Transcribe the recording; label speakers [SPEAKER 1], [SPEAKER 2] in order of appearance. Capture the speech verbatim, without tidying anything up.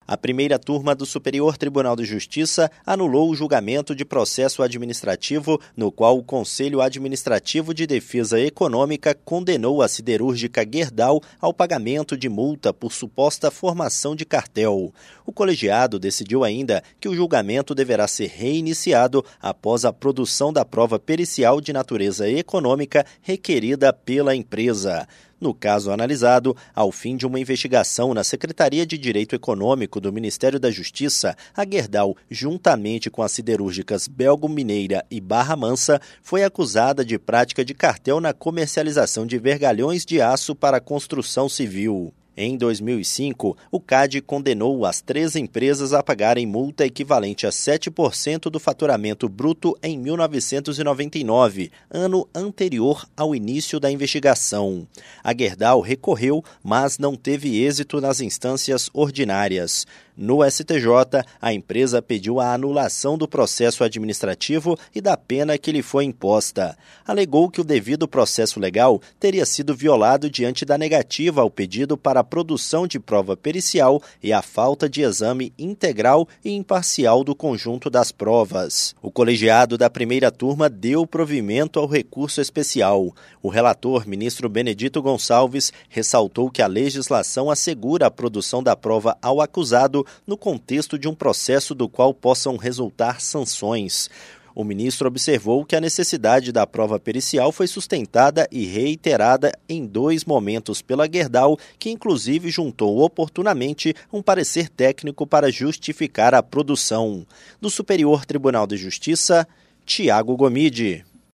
[SPEAKER 1] A primeira turma do Superior Tribunal de Justiça anulou o julgamento de processo administrativo no qual o Conselho Administrativo de Defesa Econômica condenou a siderúrgica Gerdau ao pagamento de multa por suposta formação de cartel. O colegiado decidiu ainda que o julgamento deverá ser reiniciado após a produção da prova pericial de natureza econômica requerida pela empresa. No caso analisado, ao fim de uma investigação na Secretaria de Direito Econômico do Ministério da Justiça, a Gerdau, juntamente com as siderúrgicas Belgo Mineira e Barra Mansa, foi acusada de prática de cartel na comercialização de vergalhões de aço para a construção civil. Em dois mil e cinco, o C A D condenou as três empresas a pagarem multa equivalente a sete por cento do faturamento bruto em mil novecentos e noventa e nove, ano anterior ao início da investigação. A Gerdau recorreu, mas não teve êxito nas instâncias ordinárias. No S T J, a empresa pediu a anulação do processo administrativo e da pena que lhe foi imposta. Alegou que o devido processo legal teria sido violado diante da negativa ao pedido para a produção de prova pericial e a falta de exame integral e imparcial do conjunto das provas. O colegiado da primeira turma deu provimento ao recurso especial. O relator, ministro Benedito Gonçalves, ressaltou que a legislação assegura a produção da prova ao acusado no contexto de um processo do qual possam resultar sanções. O ministro observou que a necessidade da prova pericial foi sustentada e reiterada em dois momentos pela Gerdau, que inclusive juntou oportunamente um parecer técnico para justificar a produção. Do Superior Tribunal de Justiça, Tiago Gomide.